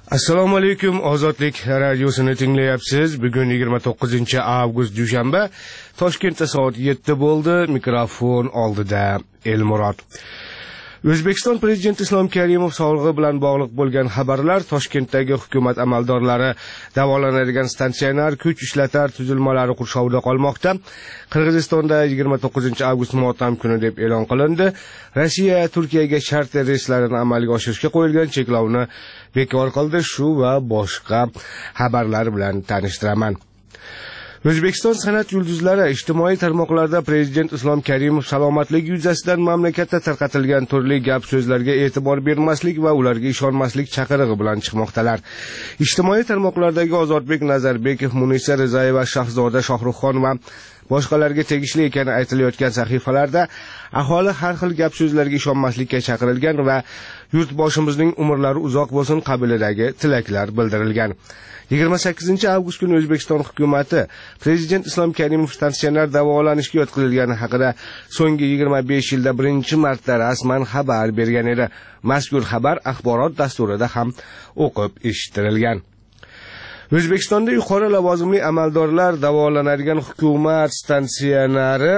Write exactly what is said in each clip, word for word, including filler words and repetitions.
Assalomu alaykum, Ozodlik radiosini tinglayapsiz. Bugun yigirma to'qqizinchi avgust dushanba, Toshkentda soat yetti bo'ldi. Mikrofon oldida Elmurod. O'zbekiston prezidenti Islom Karimov sog'lig'i bilan bog'liq bo'lgan xabarlar, Toshkentdagi hukumat amaldorlari davolanadigan statsionar kuch ishlatar tuzilmalari qurshovida qolmoqda. Qirg'izistonda yigirma to'qqizinchi avgust motam kuni deb e'lon qilindi. Rossiya Turkiyaga charter reyslarini amalga oshirishga qo'yilgan cheklovni bekor qildi. Shu va boshqa xabarlar bilan tanishtiraman. O'zbekiston san'at yulduzlari ijtimoiy tarmoqlarda prezident Islom Karimov salomatligi yuzasidan mamlakatda tarqatilgan turli gap so'zlarga e'tibor bermaslik va ularga ishonmaslik chaqirig'i bilan chiqmoqdalar. Ijtimoiy tarmoqlardagi Ozodbek Nazarbekov, Munisa Rizayeva, Shahzoda Shohruxxon va boshqalarga tegishli ekani aytilayotgan sahifalarda aholi har xil gap so'zlarga ishonmaslikka chaqirilgan va yurtboshimizning umrlari uzoq bo'lsin qabilidagi tilaklar bildirilgan. yigirma sakkizinchi avgust kuni O'zbekiston hukumatı prezident Islom Karimov statsionar davolanishga yotqizilgani haqida so'nggi yigirma besh yilda birinchi marta rasman xabar bergan edi. Mazkur xabar axborot dasturida ham o'qib eshittirilgan. O'zbekistonda yuqori lavozimli amaldorlar davolanadigan hukumat statsionari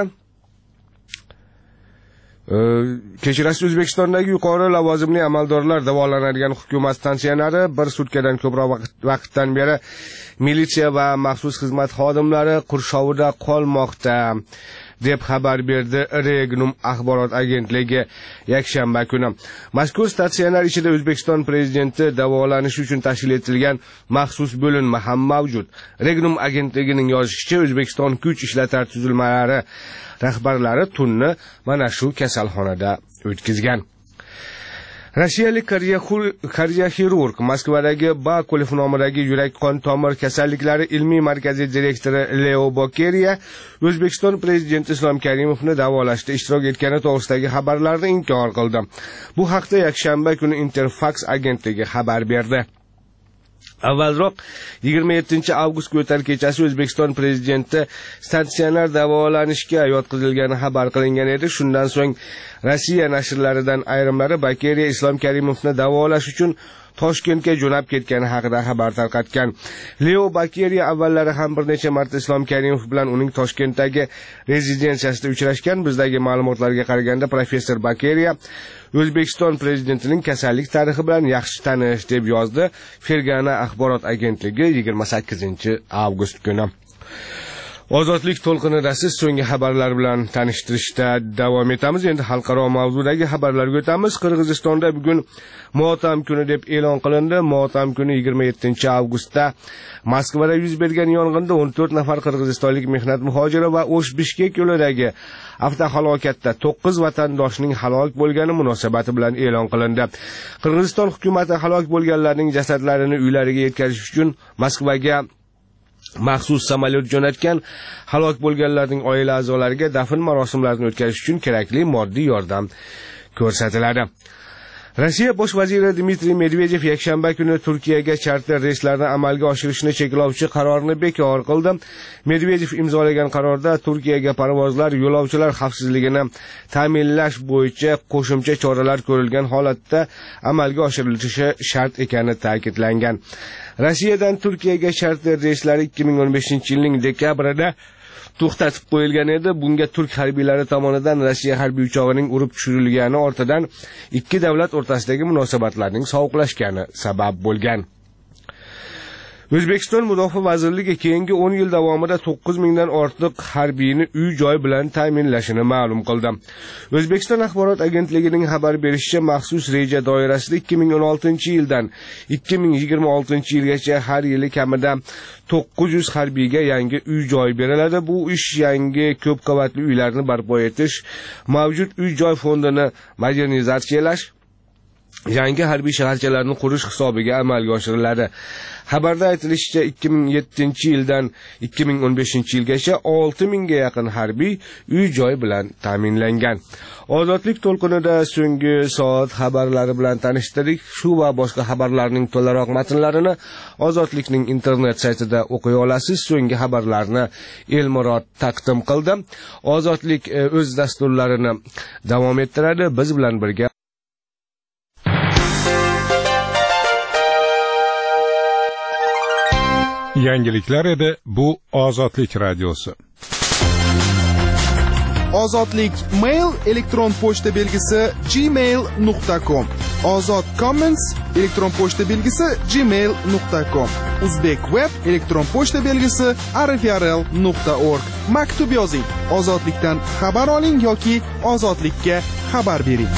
Kechirasiz, O'zbekistondagi yuqori lavozimli amaldorlar davolanadigan hukumat statsionari bir sutkadan ko'proq vaqtdan beri militsiya va maxsus xizmat xodimlari qurshovida qolmoqda deb xabar berdi Regnum axborot agentligi yakshanba kuni. Mazkur statsionar ichida O'zbekiston prezidenti davolanishi uchun tashkil etilgan maxsus bo'linma ham mavjud. Regnum agentligining yozishicha, O'zbekiston kuch ishlatar tuzilmalari rahbarlari tunni mana shu kasalxonada o'tkazgan. Rossiyalik kardioxirurg Moskvadagi Bakulov nomidagi yurak-qon tomir kasalliklari ilmiy markazi direktori Leo Bokeriya O'zbekiston prezidenti Islom Karimovni davolashda ishtirok etgani to'g'risidagi xabarlarni inkor qildi. Bu haqda yakshanba kuni Interfax agentligi xabar berdi. Avvalroq yigirma yettinchi avgust o'tar kechasi O'zbekiston prezidenti statsionar davolanishga yotqizilgani xabar qilingan edi. Shundan so'ng Rossiya nashrlaridan ayrimlari Bakeriya Islom Karimovni davolash uchun Toshkentga jo'nab ketgani haqida xabar tarqatgan. Leo Bakeriya avvallari ham bir necha marta Islom Karimov bilan uning Toshkentdagi rezidensiyasida uchrashgan. Bizdagi ma'lumotlarga qaraganda professor Bakeriya O'zbekiston prezidentining kasallik tarixi bilan yaxshi tanish deb yozdi Fergana axborot agentligi yigirma sakkizinchi avgust kuni. Ozodlik to'lqinida siz so'nggi xabarlar bilan tanishtirishda davom etamiz. Endi xalqaro mavzudagi xabarlarga o'tamiz. Qirg'izistonda bugun motam kuni deb e'lon qilindi. Motam kuni yigirma yettinchi avgustda Moskvada yuz bergan yong'inda o'n to'rt nafar qirg'izistonlik mehnat muhojiri va O'sh-Bishkek yo'lidagi avtohalokatda to'qqiz vatandoshning halok bo'lgani munosabati bilan e'lon qilindi. Qirg'iziston hukumati halok bo'lganlarning jasadlarini uylariga yetkazish uchun Moskvaga maxsus samolyot jo'natgan. Halok bo'lganlarning oila a'zolariga dafn marosimlarini o'tkazish uchun kerakli moddiy yordam ko'rsatiladi. Rossiya bosh vaziri Dmitriy Medvedev yakshanba kuni Turkiyaga charter reyslarni amalga oshirishni cheklovchi qarorni bekor qildi. Medvedev imzolagan qarorda Turkiyaga parvozlar yo'lovchilar xavfsizligini ta'minlash bo'yicha qo'shimcha choralar ko'rilgan holatda amalga oshirilishi shart ekani ta'kidlangan. Rossiyadan Turkiyaga charter reyslari ikki ming o'n beshinchi yilning dekabrida to'xtatib qo'yilgan edi. Bunga turk harbiylari tomonidan Rossiya harbiy uchog'ining urib tushirilgani ortidan ikki davlat o'rtasidagi munosabatlarning sovuqlashgani sabab bo'lgan. O'zbekiston Mudofaa vazirligi keyingi o'n yil davomida to'qqiz mingdan ortiq harbiyni uy-joy bilan ta'minlashini ma'lum qildi. O'zbekiston axborot agentligining xabar berishicha, maxsus reja doirasida ikki ming o'n oltinchi yildan ikki ming yigirma oltinchi yilgacha har yili kamida to'qqiz yuz harbiyga yangi uy-joy beriladi. Bu ish yangi ko'p qavatli uylarni barpo etish, mavjud uy-joy fondini modernizatsiyalash, yangi harbiy shaharchalarni qurish hisobiga amalga oshiriladi. Xabarda aytilishicha, ikki ming yettinchi yildan ikki ming o'n beshinchi yilgacha olti mingga yaqin harbiy uy-joy bilan ta'minlangan. Ozodlik to'lqinida so'nggi soat xabarlari bilan tanishtirdik. Shu va boshqa xabarlarning to'laroq matnlarini Ozodlikning internet saytida o'qiy olasiz. So'nggi xabarlarni Elmurod taqdim qildi. Ozodlik o'z dasturlarini davom ettiradi. Biz bilan birga Yangiliklar edi, bu Ozodlik radiosi. Ozodlik mail elektron pochta belgisi gmail nuqta com. Ozod comments elektron pochta belgisi gmail nuqta com. Uzbek web elektron pochta belgisi arifrl nuqta org. Maktub yozing. Ozodlikdan xabar oling yoki ozodlikka xabar bering.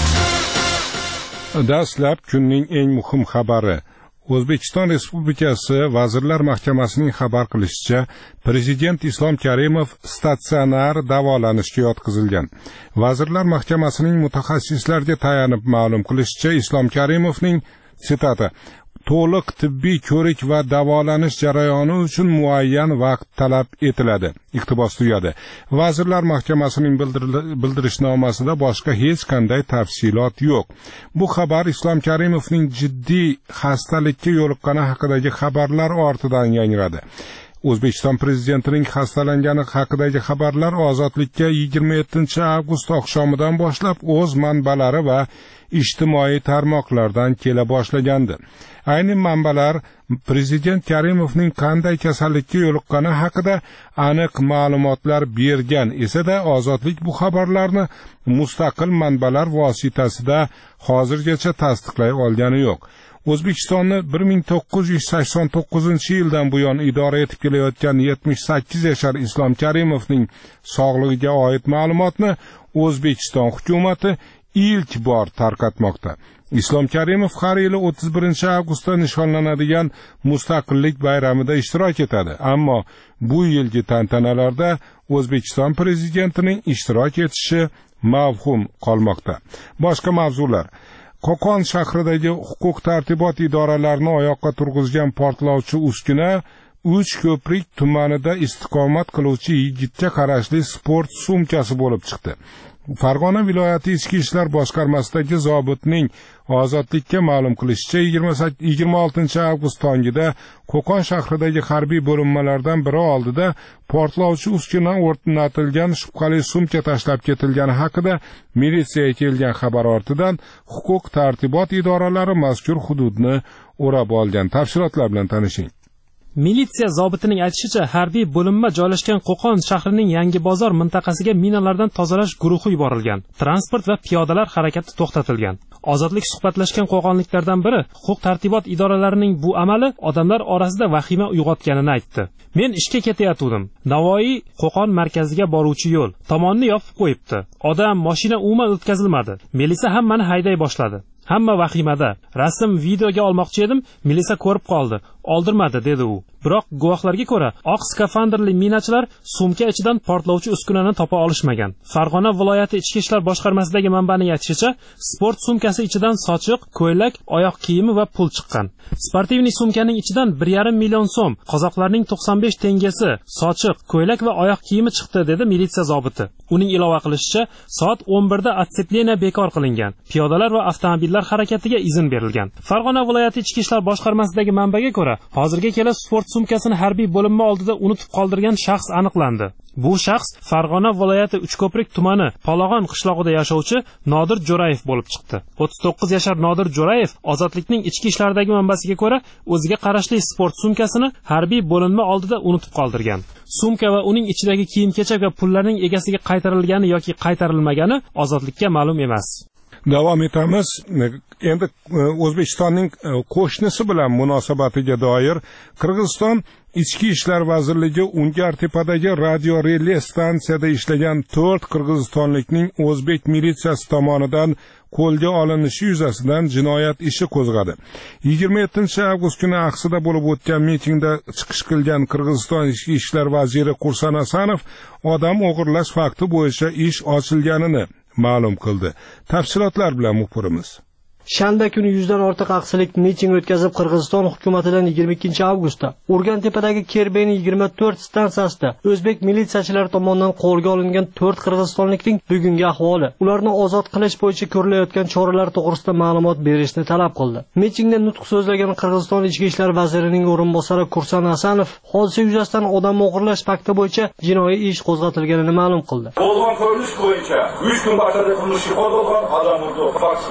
Dastlab kunning eng muhim xabari. O'zbekiston Respublikasi Vazirlar Mahkamasining xabar qilishicha, Prezident Islom Karimov statsionar davolanishga yotqizilgan. Vazirlar Mahkamasining mutaxassislarga tayanib ma'lum qilishicha, Islom Karimovning sitati to'liq tibbiy ko'rik va davolanish jarayoni uchun muayyan vaqt talab etiladi. Iqtibos tugadi. Vazirlar Mahkamasining bildirishnomasida boshqa hech qanday tafsilot yo'q. Bu xabar Islom Karimovning jiddiy xastalikka yo'liqqani haqidagi xabarlar ortidan yangradi. O'zbekiston prezidentining xastalangani haqidagi xabarlar Ozodlikka yigirma yettinchi avgust oqshomidan boshlab o'z manbalari va ijtimoiy tarmoqlardan kela boshlagandi. Ayni manbalar Prezident Karimovning qanday kasallikka yo'liqqani haqida aniq ma'lumotlar bergan esa-da, Ozodlik bu xabarlarni mustaqil manbalar vositasida hozirgacha tasdiqlay olgani yo'q. O'zbekistonni bir ming to'qqiz yuz sakson to'qqizinchi yildan buyon idora etib kelayotgan yetmish sakkiz yashar Islom Karimovning sog'lig'iga oid ma'lumotni O'zbekiston hukumati ilk bor tarqatmoqda. Islom Karimov har yili o'ttiz birinchi avgustda nishonlanadigan Mustaqillik bayramida ishtirok etadi, ammo bu yilgi tantanalarda O'zbekiston prezidentining ishtirok etishi mavhum qolmoqda. Boshqa mavzular. Qo'qon shahridagi huquq tartibot idoralarini oyoqqa turg'izgan portlovchi uskuna uch ko'prik tumanida istiqomat qiluvchi yigitga qarashli sport sumkasi bo'lib chiqdi. Farg'ona viloyati ichki ishlar boshqarmasidagi zobitning Ozodlikka ma'lum qilishicha, yigirma oltinchi avgust tongida Qo'qon shahridagi harbiy bo'linmalardan biri oldida portlovchi uskuna o'rnatilgan shubhali sumka tashlab ketilgani haqida militsiyaga kelgan xabar ortidan huquq tartibot idoralari mazkur hududni o'rab olgan. Tafsilotlar bilan tanishing. Militsiya zobitining aytishicha, harbiy bo'linma joylashgan Qo'qon shahrining Yangi bozor mintaqasiga minalardan tozalash guruhi yuborilgan. Transport va piyodalar harakati to'xtatilgan. Ozodlik suhbatlashgan qo'qonliklardan biri huquq tartibot idoralarining bu amali odamlar orasida vahima uyg'otganini aytdi. Men ishga ketayotgandim. Navoiy Qo'qon markaziga boruvchi yo'l tomonni yopib qo'yibdi. Odam, mashina umuman o'tkazilmadi. Militsiya hammani hayday boshladi. Hamma vahimada. Rasm videoga olmoqchi edim, militsiya ko'rib qoldi. Oldirmadi, dedi u. Biroq guvohlarga ko'ra, oq skafandrli minachilar sumka ichidan portlovchi uskunani topa olishmagan. Farg'ona viloyati ichki ishlar boshqarmasidagi manbaning aytishicha, sport sumkasi ichidan sochiq, ko'ylak, oyoq kiyimi va pul chiqqan. Sportivniy sumkaning ichidan bir yarim million so'm, qozoqlarning to'qson besh tengasi, sochiq, ko'ylak va oyoq kiyimi chiqdi, dedi militsiya zobiti. Uning ilova qilishicha, soat o'n birda otsepleniya bekor qilingan. Piyodalar va avtomobillar harakatiga izn berilgan. Farg'ona viloyati ichki ishlar boshqarmasidagi manbaga ko'ra, hozirga kelib sport sumkasini harbiy bo'linma oldida unutib qoldirgan shaxs aniqlandi. Bu shaxs Farg'ona viloyati Uchko'prik tumani Polag'on qishlog'ida yashovchi Nodir Jo'rayev bo'lib chiqdi. o'ttiz to'qqiz yashar Nodir Jo'rayev Ozodlikning ichki ishlaridagi manbasiga ko'ra, o'ziga qarashli sport sumkasini harbiy bo'linma oldida unutib qoldirgan. Sumka va uning ichidagi kiyim-kechak va pullarning egasiga qaytarilgani yoki qaytarilmagani Ozodlikka ma'lum emas. Davom etamiz. Endi O'zbekistonning qo'shnisi bilan munosabatiga doir Qirg'iziston Ichki ishlar vazirligi Ungartepadagi radio relay stansiyada ishlagan to'rt qirg'izistonlikning o'zbek militsiyasi tomonidan qo'lga olinishi yuzasidan jinoyat ishi qo'zg'adi. yigirma yettinchi avgust kuni Aqsida bo'lib o'tgan mitingda chiqish qilgan Qirg'iziston Ichki ishlar vaziri Qursan Asanov odam o'g'irlash fakti bo'yicha ish ochilganini ma'lum qildi. Tafsilotlar bilan muxbirimiz. Shanba kuni yuzdan ortiq aqsilik miting o'tkazib, Qirg'iziston hukumatidan yigirma ikkinchi avgustda Urgantepadagi Kerbeni yigirma to'rt stansiyasida o'zbek militsiyachilari tomonidan qo'lga olingan to'rt qirg'izistonlikning bugungi ahvoli, ularni ozod qilish bo'yicha ko'rilayotgan choralar to'g'risida ma'lumot berishni talab qildi. Mitingda nutq so'zlagan Qirg'iziston ichki ishlar vazirining o'rinbosari Qursan Asanov hodisa yuzasidan odam o'g'irlash fakti bo'yicha jinoiy ish qo'zg'atilganini ma'lum qildi. Bo'lgan ko'rinish bo'yicha uch kun barchada qilmishi qo'zg'atilgan odam o'g'irlash